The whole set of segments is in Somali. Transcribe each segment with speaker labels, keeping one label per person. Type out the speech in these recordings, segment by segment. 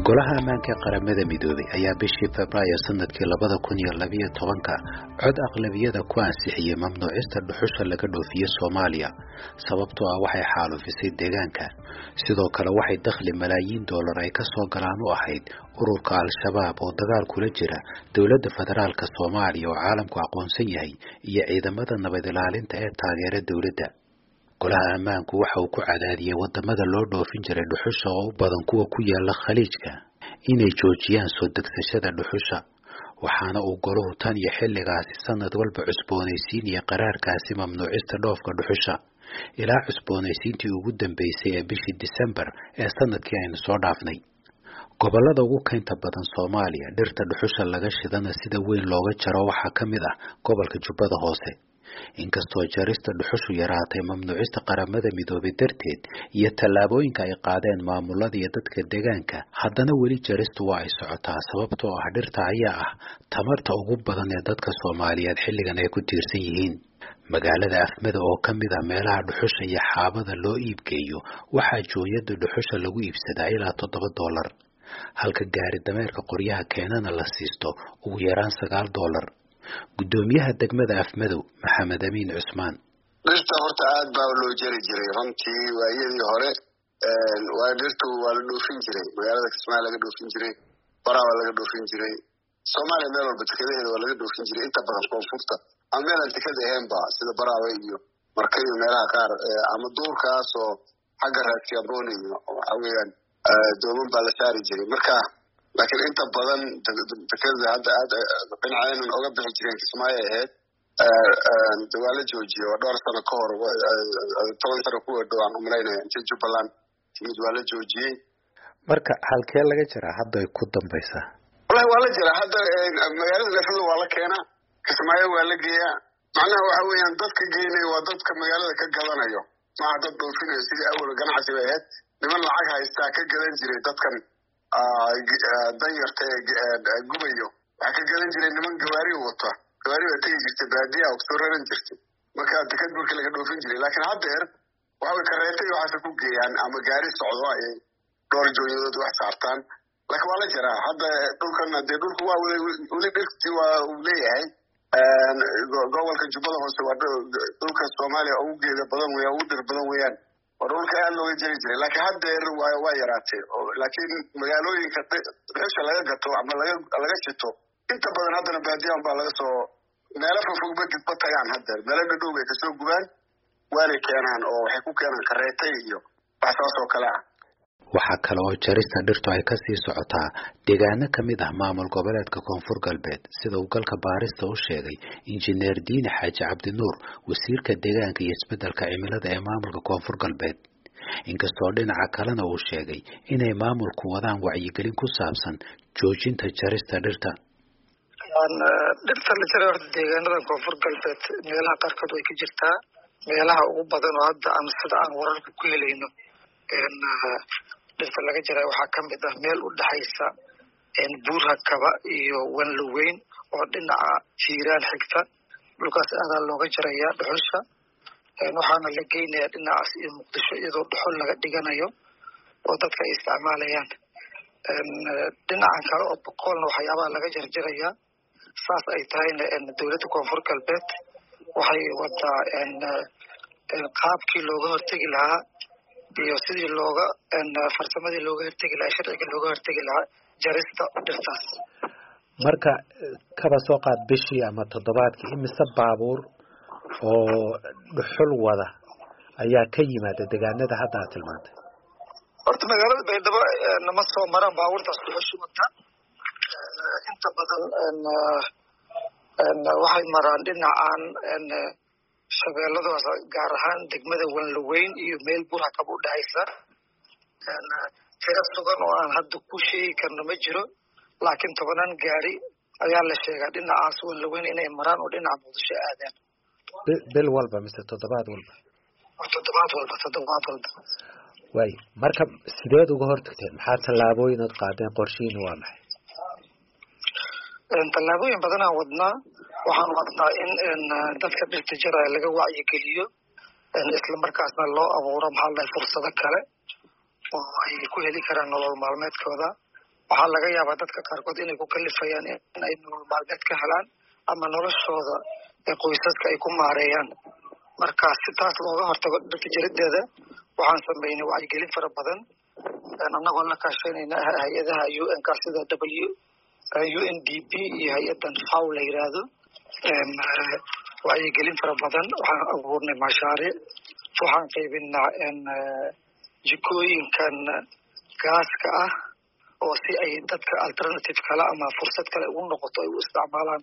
Speaker 1: golaha ammaanka ee qaramada midoobay ayaa bishii Febraayo sanadkii 2012 cod aqlabiyada ku ansixiyay mamnuucista dhuxusha laga dhoofiyo Soomaaliya sababtoo ah waxay xaalufisay deegaanka sidoo kale waxay dakhli malaayiin dollar ay ka soo galaan u ahayd ururka Al-Shabaab oo dagaal kula jira dawladda federaalka Soomaaliya oo caalamku aqoonsan yahay iyo ciidamada nabad ilaalinta ee taageera dawladda. golaha ammaanku waxa uu ku cadaadiyay wadamada loo dhoofin jiray dhuxusha oo u badan kuwa ku yaala khaliijka inay joojiyaan soo degsashada dhuxusha waxaana uu goluhu tan iyo xilligaasi sanad walba cusboonaysiinaya qaraarkaasi mamnuucista dhoofka dhuxusha ilaa cusboonaysiintii ugu dambeysay ee bishii December ee sanadkii aynu soo dhaafnay. gobolada ugu keenta badan Soomaaliya dhirta dhuxusha laga shidana sida weyn looga jaro waxaa ka mid ah gobolka Jubbada Hoose. inkastoo jarista dhuxushu yaraatay mamnuucista qaramada midoobay darteed iyo tallaabooyinka ay qaadeen maamulada iyo dadka deegaanka haddana weli jaristu waa ay socotaa sababtoo ah dhirta ayaa ah tamarta ugu badan ee dadka Soomaaliyeed xilligan ay ku tiirsan yihiin. magaalada Afmada oo ka mid ah meelaha dhuxusha iyo xaabada loo iibgeeyo waxaa jooyada dhuxusha lagu iibsadaa ilaa $7 halka gaari dameerka qoryaha keenana la siisto ugu yaraan $9. gudoomiyaha degmada Afmadow Maxamed Amiin Cusmaan
Speaker 2: dhirta horta aad baa loo jari jiray runtii waayadii hore waa dhirtu waa la dhoofin jiray magaalada Kismaayo laga dhoofin jiray Barawa laga dhoofin jiray Soomaaliya meel walba dekedaheeda waa laga dhoofin jiray inta badan koonfurta ama meel aan deked ahaynba sida Barawa iyo Markayo meelaha qaar ama duurkaas oo xagga raadkiya booniyo waxa weeyaan dooman baa la saari jiray marka laakiin inta badan dekeda hadda aad dhinacaynan oga bixi jireen Kismaayo ahayd dawlad joojiyo dhowr sano ka hor 10 sano ku dhow aan umaleynaya inta Jubbaland timid waa la joojiyay.
Speaker 1: marka halkee laga jira hadda ay ku dambaysaa
Speaker 2: wallahi waa la jira hadda magaalada Afmada waa la keenaa Kismaayo waa la geeyaa macnaha waxa weeyaan dadka geynay waa dadka magaalada ka gadanayo ma dad dhoofinayo sidii awal ganacsi bay ahayd niman lacag haysta ka gadan jiray dadkan danyarta gubayo waxa ka gadan jiray niman gawaari wata gawaari waa tagi jirtay baadiya oo soo raran jirtay marka deked burka laga dhoofin jiray laakiin haddeer waxa kareetay waxa ku geeyaan ama gaari socdo ay dhowr jooyood wax saartaan laakiin waa la jira hadda dhulkan dhulku waa wali dhirtii waa uu leeyahay gobolka Jubbada Hoose waa dhulka Soomaaliya ugu geeda badan weeyaan ugu dhir badan weeyaan dhulka aad looga jari jiray laakiin haddeer waa yaraatay laakiin magaalooyinka dhuxusha laga gato ama laga shito inta badan haddana baadiyan baa laga soo meelo fog ba tagaan haddeer meelo dhadhow bay kasoo gubaan waana keenaan oo waxay ku keenaan kareetay iyo wax saas oo kale ah.
Speaker 1: waxaa kale oo jarista dhirtu ay ka sii socotaa deegaano ka mid ah maamul goboleedka Koonfur Galbeed sida uu galka baarista u sheegay injineer Diine Xaaji Cabdi Nuur wasiirka deegaanka iyo isbeddelka cimilada ee maamulka Koonfur Galbeed inkastoo dhinaca kalena uu sheegay inay maamulku wadaan wacyigelin ku saabsan joojinta jarista dhirta.
Speaker 3: dhirta la jaray horta deegaanada Koonfur Galbeed meelaha qaarkood way ka jirtaa meelaha ugu badan oo hadda aan sida aan wararka ku helayno dhirta laga jaray waxaa ka mid ah meel u dhaxaysa Buur-Hakaba iyo Wanlaweyn oo dhinaca Hiiraan xigta dhulkaas aad looga jarayaa dhuxusha waxaana la geynayaa dhinacaas iyo Muqdisho iyadoo dhuxul laga dhiganayo oo dadka ay isticmaalayaan dhinaca kale oo boqolna waxyaabaha laga jarjarayaa saas ay tahayna dawladda Koonfur Galbeed waxay wadaa qaabkii looga hortagi lahaa iyo sidii looga farsamadii looga hortagi lahaa sharciga looga hortagi lahaa jarista dhirtaas.
Speaker 1: marka kaba soo qaad bishii ama toddobaadkii imise baabuur oo dhuxul wada ayaa ka yimaada deegaanada hadda aad tilmaantay.
Speaker 3: horta magaalada Baydhabo nama soo maraan baabuurtaas dhuxusha wata inta badan waxay maraan dhinacaan shabeelladaas gaar ahaan degmada Wanlaweyn iyo meel Buur-Hakaba u dhaxaysa tiro sugan oo aan hadda ku sheegi karno ma jiro laakiin 10 gaari ayaa la sheegaa dhinacaas Wanlaweyn inay maraan oo dhinaca Muqdisho aadaan
Speaker 1: bil walba mise toddobaad walba way marka sideed uga hortagteen maxaa tallaabooyin aad qaadeen qorshihiina waa maxay
Speaker 3: tallaabooyin badan aan wadnaa waxaan wadnaa in dadka dhirta jaraya laga wacyigeliyo isla markaasna loo abuuro fursado kale oo ay ku heli karaan nolol maalmeedkooda waxaa laga yaabaa dadka qaarkood inay ku kalifayaan in ay nolol maalmeed ka helaan ama noloshooda qoysaska ay ku maareeyaan. marka si taas looga hortago dhirta jarideeda waxaan sameynay wacyigelin fara badan annagoo la kaashanayna hay-adaha UN-ka sida UNDP iyo hay-adan FAO la yiraahdo. wacyigelin fara badan waxaan abuurnay mashaariic, waxaan qaybinaa jikooyinkan gaaska ah oo si ay dadka alternative kale ama fursad kale ugu noqoto ay u isticmaalaan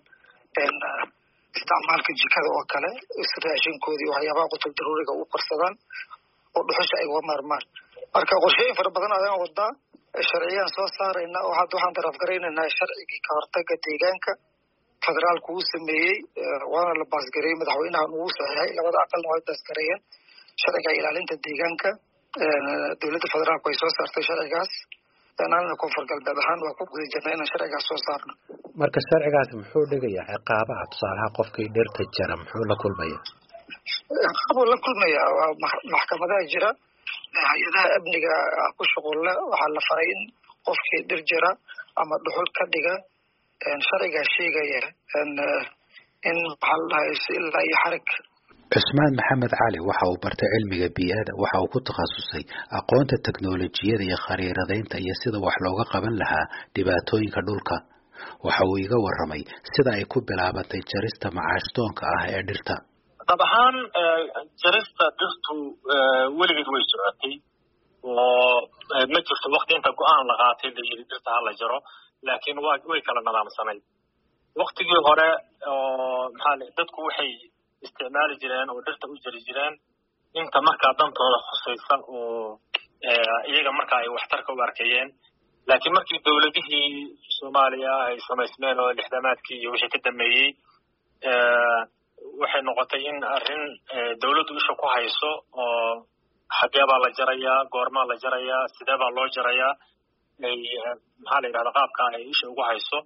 Speaker 3: isticmaalka jikada oo kale raashinkoodii waxyaabaha qutul daruuriga u qarsadaan oo dhuxusha ay uga maarmaan. marka qorshooyin fara badan ayaan wadaa, sharciyaan soo saarayna oo hadda waxaan darafgaraynaynaa sharcigii ka hortaga deegaanka federaalku uu sameeyey, waana la baasgareeyey, madaxweynahan uu saxeexay, labada aqalna way baasgareeyeen sharciga ilaalinta deegaanka. dowladda federaalku ay soo saartay sharcigaas, anana koonfur galbeed ahaan waa ku guda jirnay inaan sharcigaas soo saarno.
Speaker 1: marka sharcigaas muxuu dhigayaa ciqaabaha tusaalaha qofkii dhirta jara muxuu la kulmaya?
Speaker 3: ciqaabuu la kulmaya, waa maxkamadaha jira, hay-adaha amniga ku shuqulle waxaa la faray in qofkii dhir jara ama dhuxul ka dhiga sharcigaa sheegaya in maxaa la dhahay ilaa iyo xarig.
Speaker 1: Cusmaan Maxamed Cali waxa uu bartay cilmiga bii'ada, waxa uu ku takhasusay aqoonta teknoolajiyada iyo khariiradaynta iyo sida wax looga qaban lahaa dhibaatooyinka dhulka. waxa uu iga warramay sida ay ku bilaabatay jarista macaashdoonka ah ee dhirta.
Speaker 4: dab ahaan jarista dhirtu weligeed way socotay oo ma jirto waqti inta go'aan la qaatay la yidhi dhirta ha la jaro, laakiin way kala nidaamsanayd. waqtigii hore oo dadku waxay isticmaali jireen oo dhirta u jari jireen inta markaa dantooda khusaysa oo iyaga markaa ay waxtarka u arkayeen. laakiin markii dowladihii Soomaaliya ay samaysmeen oo lixdamaadkii iyo wixii ka dambeeyey waxay noqotay in arrin dowladdu isha ku hayso oo xagee baa la jarayaa, goormaa la jarayaa, sidee baa loo jarayaa, ay la yidhahda qaabka ay isha ugu hayso.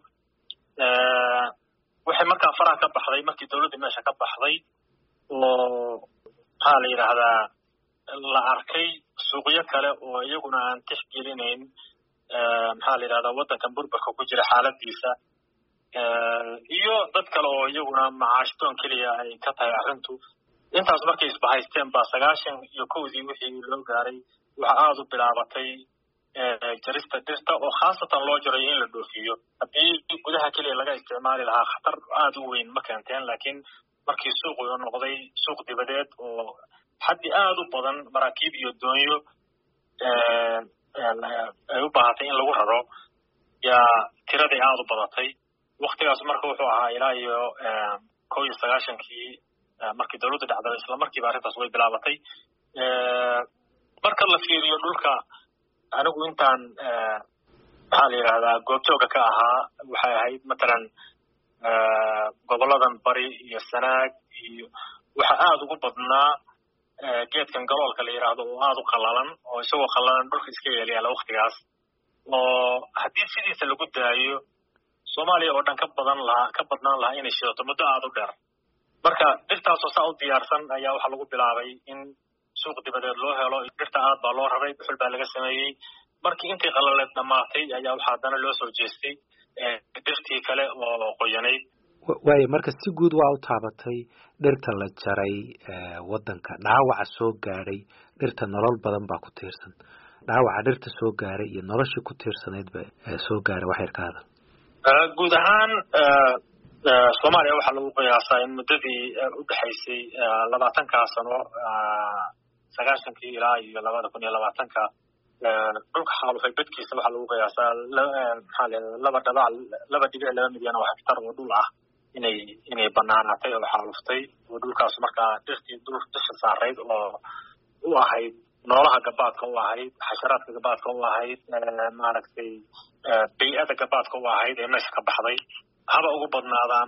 Speaker 4: waxay markaa faraha ka baxday markii dowladda meesha ka baxday oo la yidhaahdaa la arkay suuqyo kale oo iyaguna aan tixgelinayn la yidhahdaa waddankan burburka ku jira xaaladiisa, iyo dad kale oo iyaguna macaashdoon keliya ay ka tahay arrintu. intaas markay isbahaysteen baa 91 wixii loo gaaray waxa aad u bilaabatay jarista dhirta oo khaasatan loo jaray in la dhoofiyo. haddii gudaha keliya laga isticmaali lahaa khatar aad u weyn ma keenteen, laakiin markii suuqu noqday suuq dibadeed oo xaddi aad u badan maraakiib iyo doonyo ay u baahatay in lagu raro yaa tiradii aad u badatay. waktigaas marka wuxuu ahaa ilaa iyo 91kii markii dowladda dhacday isla markiiba arrintaas way bilaabatay. marka la fiiriyo dhulka anigu intaan la yidhahdaa goobjooga ka ahaa waxay ahayd matalan goboladan bari iyo sanaag iyo waxa aad ugu badnaa geedkan galoolka la yidhaahdo oo aad u qallalan oo isagoo qallalan dhulka iska yeelyaala waktigaas, oo haddii sidiisa lagu daayo Soomaaliya oo dhan ka badnaan lahaa inay shidato muddo aad u dheer. marka dhirtaasoo saa u diyaarsan ayaa waxaa lagu bilaabay in suuq dibadeed loo helo. dhirta aad baa loo raray, dhuxul baa laga sameeyey. markii intii qallaleed dhammaatay ayaa waxaa haddana loo soo jeestay dhirtii kale oo qoyanayd.
Speaker 1: waayo marka si guud waa u taabatay dhirta la jaray waddanka, dhaawaca soo gaadhay dhirta nolol badan baa ku tiirsan. dhaawaca dhirta soo gaaray iyo noloshii ku tiirsanaydba soo gaaray wax yar ka hadal.
Speaker 4: guud ahaan Soomaaliya waxaa lagu qiyaasaa in muddadii u dhaxaysay 20 sano 90kii ilaa iyo 2020ka dhulka xaalufay bedkiisa waxaa lagu qiyaasaa 2.2 milyan oo hektar oo dhul ah inay banaanaatay oo xaaluftay, oo dhulkaas markaa dhirtii dusha saarayd oo u ahayd noolaha gabaadka u ahayd, xasharaadka gabaadka u ahayd, bay'ada gabaadka u ahayd ee meesha ka baxday. haba ugu badnaadaan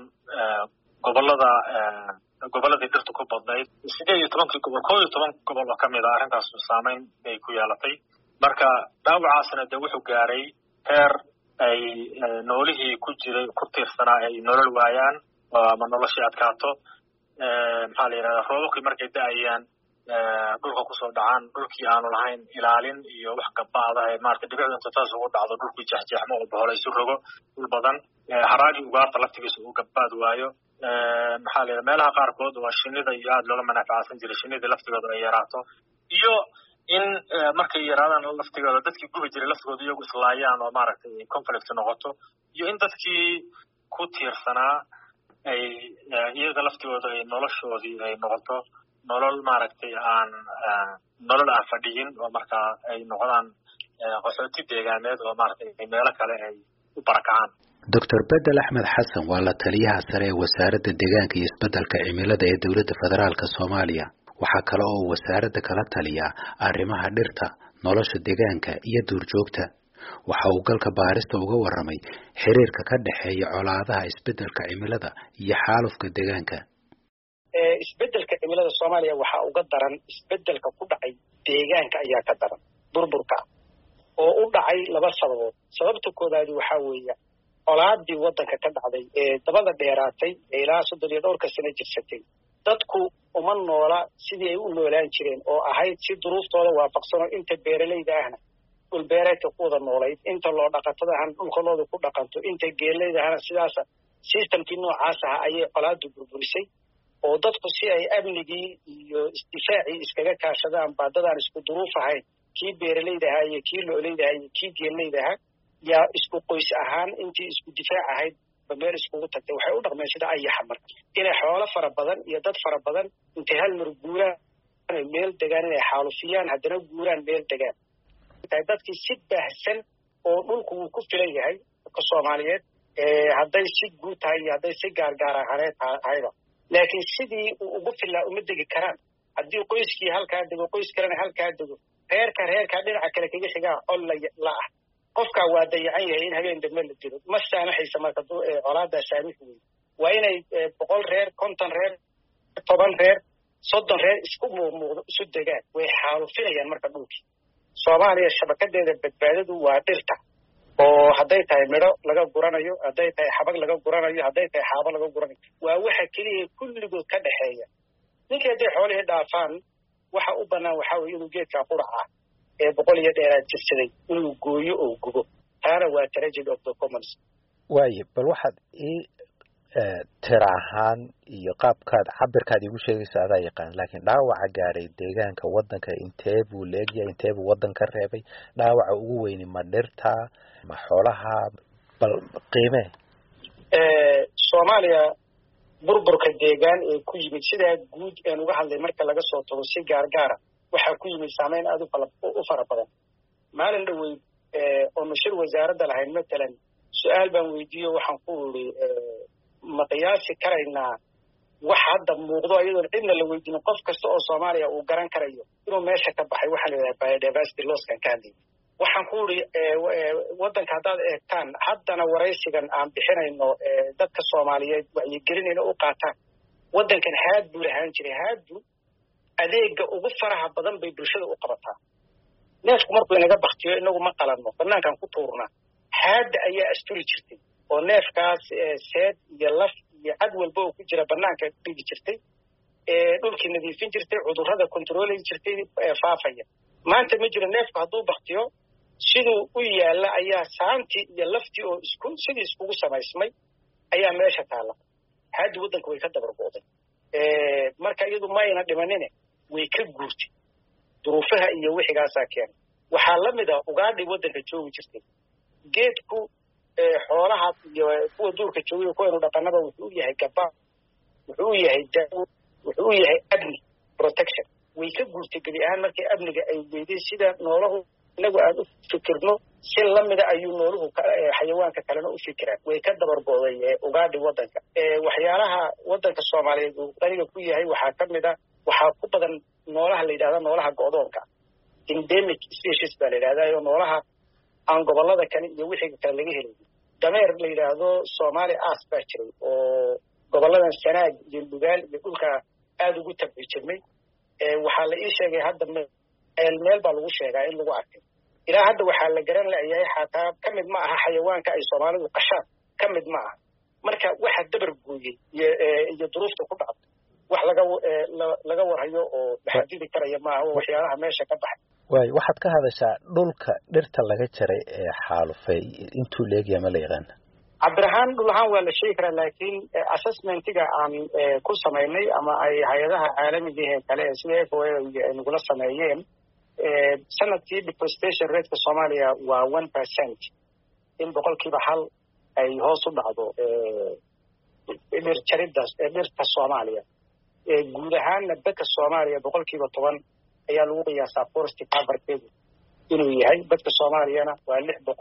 Speaker 4: gobolladii dhirtu ku badnayd 18 gobol 11 gobol oo kamid ah arrintaas saameyn bay ku yeelatay. marka dhaawacaasna de wuxuu gaaray heer ay noolihii ku tiirsanaa ay nolol waayaan ama noloshii adkaato. la yidhahdaa roobabkii markay da'ayaan dhulka kusoo dhacaan dhulkii aanu lahayn ilaalin iyo wax gabaada maarata dhibicda inta taas ugu dhacdo dhulkii jeexjeexmo oo bohol isu rogo dhul badan haraagii ugaarta laftigiisa uu gabaad waayo maxaa la meelaha qaarkood waa shinida iyo aada looga manafacsan jiray shinida laftigooda ay yaraato iyo in markay yaraadaan laftigooda dadkii gubi jiray laftigooda iyagu islaayaan oo maaragtay conflict noqoto iyo in dadkii ku tiirsanaa ay iyaga laftigooda ay noloshoodii ay noqoto nolol maaragtay nolol aan fadhiyin oo markaa ay noqdaan qaxooti deegaaneed oo maaragtay meelo kale ay u barakacaan.
Speaker 1: Dr. Bedel Axmed Xasan waa la taliyaha sare ee wasaaradda deegaanka iyo isbeddelka cimilada ee dowladda federaalka Soomaaliya. Waxaa kale oo wasaaradda kala taliya arrimaha dhirta, nolosha deegaanka iyo duurjoogta. Waxa uu galka baarista uga warramay xiriirka ka dhaxeeya colaadaha isbeddelka cimilada iyo xaalufka deegaanka.
Speaker 5: Isbeddelka cimilada Soomaaliya waxa uga daran isbeddelka ku dhacay deegaanka ayaa ka daran burburka oo u dhacay laba sababood. Sababta koowaad waxa weeye colaadii waddanka ka dhacday ee dabada dheeraatay ilaa 32 sano jirsatay. Dadku uma noola sidii ay u noolaan jireen oo ahayd si duruuftooda waafaqsan inta beeralayda ahna dhul beereedka ku wada noolayd inta loo dhaqatada ahaan dhulkooda ku dhaqanto inta geelayda ahna sidaas systemkii noocaas ah ayay colaadu burburisay oo dadku si ay amnigii iyo isdifaacii iskaga kaashadaan baadadaan isku duruuf ahayn kii beeralayda ahaa iyo kii loolayda ahaa iyo kii geelayda ahaa yaa isku qoys ahaan intii isku difaac ahayd meel iskugu tagtay waxay u dhaqmeen sida ayaxa marka inay xoolo fara badan iyo dad fara badan intay hal mar guuraan meel degaan inay xaalufiyaan haddana guuraan meel degaan dadkii si baahsan oo dhulku uu ku filan yahay ka Soomaaliyeed hadday si guud tahay iyo hadday si gaargaar ahaaneed tahayba laakiin sidii uu ugu filaa uma degi karaan haddii qoyskii halkaa dego qoys kalena halkaa dego reerka dhinaca kale kaga xigaa col la ah qofka waa dayacan yahay in habeen dambe la dilo ma saamaxaysa marka colaada saamix weyn waa inay 100 reer 50 reer 10 reer 30 reer isku muuqdo isu degaan way xaalufinayaan marka dhulkii Soomaaliya shabakadeeda badbaadadu waa dhirta oo hadday tahay midho laga guranayo hadday tahay xabag laga guranayo hadday tahay xaabo laga guranayo waa waxa kaliya kulligood ka dhaxeeya ninkii hadday xoolihii dhaafaan waxa u bannaan waxaa weeye inuu geedkaa quraca ee 100 iyo dheeraad jirsaday inuu gooyo oo gubo taana waa tragedy of the commons.
Speaker 6: waayo bal waxaad tira ahaan iyo qaabkaad cabirkaad igu sheegayso adaa yaqaan laakiin dhaawaca gaaray deegaanka waddanka intee buu leegyahay intee buu waddanka reebay dhaawaca ugu weyni ma dhirta ma xoolaha bal qiime
Speaker 5: Soomaaliya burburka deegaan ee ku yimid sidaa guud ee uga hadlay marka laga soo tago si gaargaara waxaa ku yimid saameyn aad u fara badan maalin dhaweyd oo mashruuc wasaaradda lahayn matalan su'aal baan weydiiyo waxaan ku iri ma qiyaasi karaynaa wax hadda muuqdo iyadoo cidna la weydiin qof kasta oo Soomaaliya uu garan karayo inuu meesha ka baxay waxa la yiraahdaa biodiversity loss kan kaadi waxaan ku iri waddanka haddaad eegtaan haddana waraysigan aan bixinayno dadka Soomaaliyeed wacyigelinayna u qaataan waddankan haad buu lahaan jiray haadu adeega ugu faraha badan bay bulshada u qabataa neefku markuu inaga baktiyo inagu ma qalanno banaankan ku tuurnaa haada ayaa asturi jirtay oo neefkaas seed iyo laf iyo cad walba oo ku jira banaanka dhigi jirtay dhulkii nadiifin jirtay cudurrada controlay jirtay faafaya maanta ma jiro neefku hadduu baktiyo siduu u yaala ayaa saantii iyo laftii oo sidii iskugu samaysmay ayaa meesha taala haada waddanka way ka dabargo'day marka iyadu ma ayna dhimanine way ka guurtay duruufaha iyo wixigaasaa keenay waxaa la mid ah ugaadhi waddanka joogi jirtay geedku xoolaha iyo kuwa duurka joogay kuwa dhaqanada wuxuu yahay gaba wuxuu yahay daawo wuxuu yahay amni protection way ka guurtay gabi ahaan markii amniga ay weydeen sida nooluhu inagu aan u fikirno si la mid ah ayuu nooluhu xayawaanka kalena u fikiraan way ka dabargo'day ugaadhi waddanka waxyaalaha waddanka Soomaaliyeed uu qaniga ku yahay waxaa ka mid ah waxaa ku badan noolaha la yiraahdo noolaha go'doonka endemic species baa la yiraahdaa noolaha aan gobolada kale iyo wixii kale laga helay dameer la yiraahdo Soomaali aas baa jiray oo goboladan Sanaag iyo Lugaal iyo dhulka aad ugu tabci jirmay waxaa la ii sheegay hadda meel baa lagu sheegaa in lagu arkay ilaa hadda waxaa la garan leeyahay xataa ka mid ma aha xayawaanka ay Soomaalidu qashaan ka mid ma aha marka waxa dabar gooyay iyo duruufta ku dhacday wax laga warhayo oo xadidi karaya maaha waxyaalaha meesha ka baxay.
Speaker 6: way waxaad ka hadashaa dhulka dhirta laga jaray ee xaalufay intuu leegyahay ma la yaqaan?
Speaker 5: cabdirahaan dhul ahaan waa la sheegi karaa laakiin assessmentiga aan ku samaynay ama ay hay-adaha caalamiga ee kale sida FOA ay nagula sameeyeen sanadkii deforestation rateka Soomaaliya waa 1% in boqolkiiba hal ay hoos u dhacdo dhir jaridda dhirta Soomaaliya. guud ahaanna dadka Soomaaliya boqolkiiba 10 ayaa lagu qiyaasaa forest coverage inuu yahay. dadka Soomaaliyana waa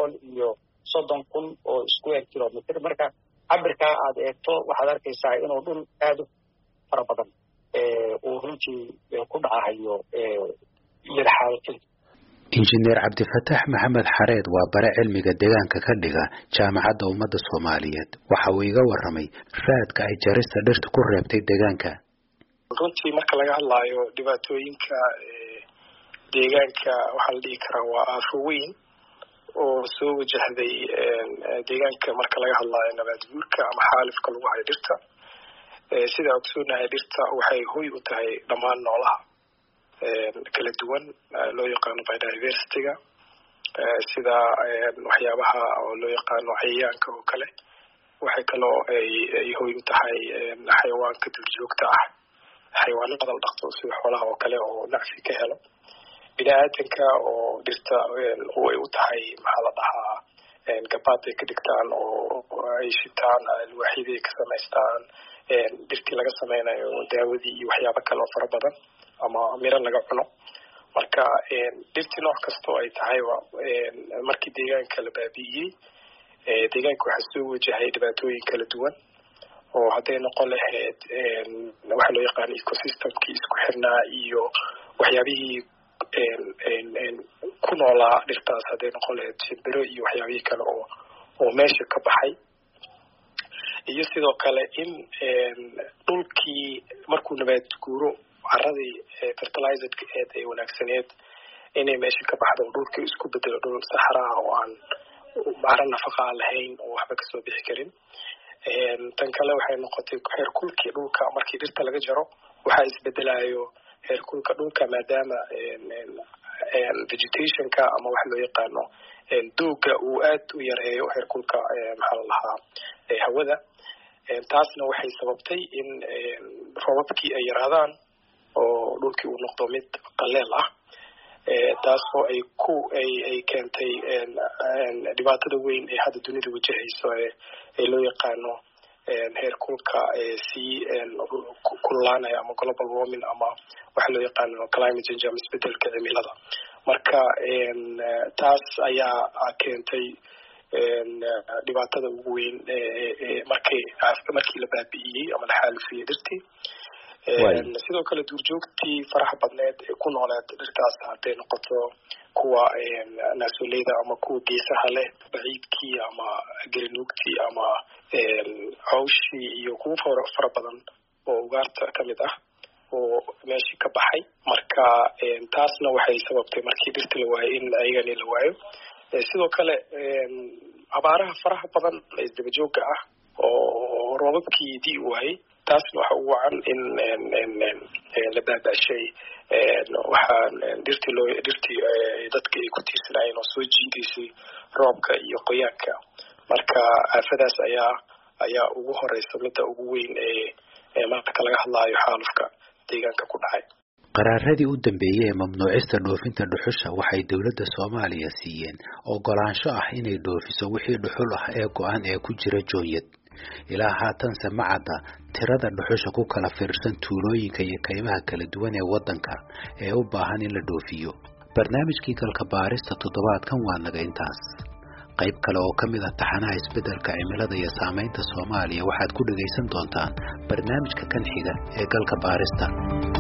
Speaker 5: 630,000 oo square kilometer. marka cabirka aad eegto waxaad arkaysaa inuu dhul aad u fara badan uu runtii ku dhacayo dhirxaalka.
Speaker 1: injineer cabdifataax maxamed xareed waa bare cilmiga deegaanka ka dhiga jaamacadda ummadda Soomaaliyeed. waxa uu iga warramay raadka ay jarista dhirta ku reebtay deegaanka.
Speaker 7: runtii marka laga hadlaayo dhibaatooyinka deegaanka waxaa la dhihi karaa waa aafo weyn oo soo wajahday deegaanka marka laga hadlaayo nabaad guurka ama xaalifka lagu hayo dhirta. sida ogsoonahay dhirta waxay hoy u tahay dhammaan noolaha kala duwan loo yaqaano biodiversity-ga sida waxyaabaha oo loo yaqaano cayayaanka oo kale. waxay kaloo ay hoy u tahay xayawaanka duurjoogta ah, xayawaanada la dhaqdo sida xoolaha oo kale oo nacfi ka helo. bini'aadanka oo dhirta way u tahay maxaa la dhahaa gabaad ay ka dhigtaan oo ay shitaan alwaaxyada ay ka samaystaan dhirtii laga sameynayo daawadii iyo waxyaabo kale oo fara badan ama miro laga cuno. marka dhirtii nooc kastoo ay tahayba markii deegaanka la baabi'iyey deegaanka waxaa soo wajahay dhibaatooyin kala duwan oo hadday noqon lahayd waxa loo yaqaano ecosystemkii isku xirnaa iyo waxyaabihii ku noolaa dhirtaas, hadday noqon lahayd shimbiro iyo waxyaabihii kale oo meesha ka baxay. iyo sidoo kale in dhulkii markuu nabaad guuro caradii fertilizedka ee wanaagsaneed inay meesha ka baxdo dhulkii isku bedelo dhul saxraa oo aan cara nafaqa aan lahayn oo waxba kasoo bixi karin. tan kale waxay noqotay heerkulkii dhulka markii dhirta laga jaro waxaa isbedelayo heerkulka dhulka maadaama vegetationka ama waxa loo yaqaano dooga uu aad u yareeyo heerkulka maxaa la lahaa hawada. taasna waxay sababtay in roobabkii ay yaraadaan oo dhulkii uu noqdo mid qaleel ah. taasoo ay keentay dhibaatada weyn ee hadda dunida wajahayso ee loo yaqaano heerkulka sii kululaanaya ama global warming ama waxa loo yaqaano climate change ama isbedelka cimilada. marka taas ayaa keentay dhibaatada ugu weyn markii la baabi'iyey ama la xaalufiyey dhirtii. sidoo kale duurjoogtii faraha badneed ee ku nooleed dhirtaas hadday noqoto kuwa naasoleyda ama kuwa geesaha leh, baciidkii ama gerinuugtii ama cawshii iyo kuwa fara badan oo ugaarta kamid ah oo meeshii ka baxay. marka taasna waxay sababtay markii dhirta la waayo in ayagani la waayo. sidoo kale abaaraha faraha badan ee isdabajooga ah oo roobabkii dii waayey taasna waxa ugu wacan in la baabashay waxaa dhirtii dadka ay ku tiirsanayeen oo soo jiidaysay roobka iyo qoyaanka. marka aafadaas ayaa ugu horeysa midda ugu weyn ee marka laga hadlaayo xaalufka deegaanka ku dhacay.
Speaker 1: qaraaradii u dambeeyay ee mamnuucista dhoofinta dhuxusha waxay dawladda Soomaaliya siiyeen ogolaansho ah inay dhoofiso wixii dhuxul ah ee go'an ee ku jira joonyad. ilaa haatanse ma cadda tirada dhuxusha ku kala fiirsan tuulooyinka iyo kaymaha kala duwan ee waddanka ee u baahan in la dhoofiyo. barnaamijkii galka baarista toddobaadkan waa naga intaas. qayb kale oo ka mid ah taxanaha isbeddelka cimilada iyo saamaynta Soomaaliya waxaad ku dhageysan doontaan barnaamijka kan xiga ee galka baarista.